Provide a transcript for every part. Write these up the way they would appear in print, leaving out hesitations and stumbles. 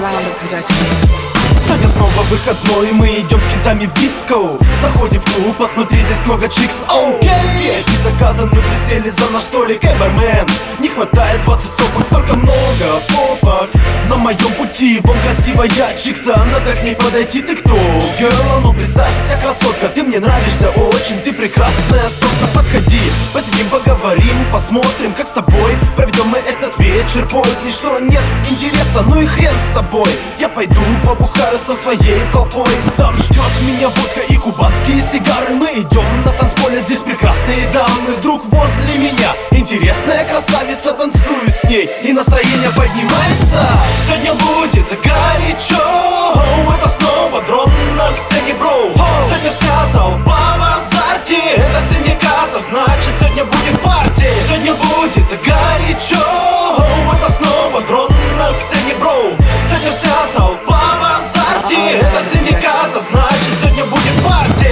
Surround the production. Сегодня снова выходной, мы идем с кентами в диско. Заходим в клуб, посмотри, здесь много чикс. Окей, VIP заказан, мы присели за наш столик. Бармен, не хватает 20 стопок, столько много попок на моем пути. Вон красивая чикса, надо к ней подойти. Ты кто? Girl, ну представься, красотка, ты мне нравишься очень. Ты прекрасная, собственно, подходи. Посидим, поговорим, посмотрим, как с тобой проведем мы этот вечер. Поздний, что нет интереса, ну и хрен с тобой. Я пойду побухаю со своей толпой. Там ждет меня водка и кубанские сигары. Мы идем на танцполе, здесь прекрасные дамы. Вдруг возле меня интересная красавица. Танцую с ней и настроение поднимается. Сегодня будет горячо. Это снова дрон на сцене, бро. Сегодня вся толпа в азарте. Это синдикат, а значит сегодня будет партия. Сегодня будет горячо. Это снова дрон на сцене, бро. Сегодня вся толпа в азарте. Это синдикат, а значит сегодня будет партия.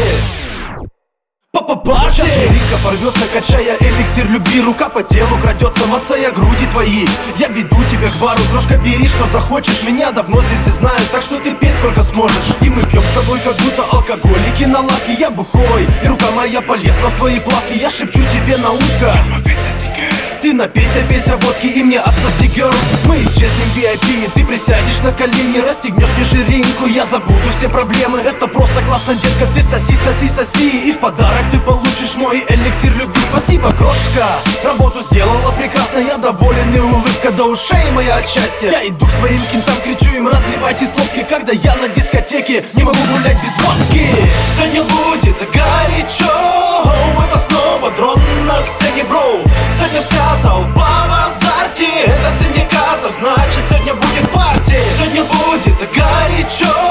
Сейчас лирика порвется, качая эликсир любви. Рука по телу крадется, мацая груди твои. Я веду тебя к бару, дружка, бери, что захочешь. Меня давно здесь все знают, так что ты пей сколько сможешь. И мы пьем с тобой, как будто алкоголики на лавке. Я бухой, и рука моя полезла в твои плавки. Я шепчу тебе на ушко: ты напейся, пейся водки и мне отсоси, girl. Мы исчезнем в VIP, ты присядешь на колени, расстегнешь мне ширинку, я забуду все проблемы. Это просто классно, детка, ты соси, соси, соси. И в подарок ты получишь мой эликсир любви. Спасибо, крошка, работу сделала прекрасно. Я доволен и улыбка до ушей моя от счастья. Я иду к своим кентам, кричу им: разливайте стопки. Когда я на дискотеке, не могу гулять без водки. Сегодня будет горячо. Это снова дрон на сцене, бро. Сегодня вся толпа в азарте. Это синдикат, а значит сегодня будет партия. Сегодня будет горячо.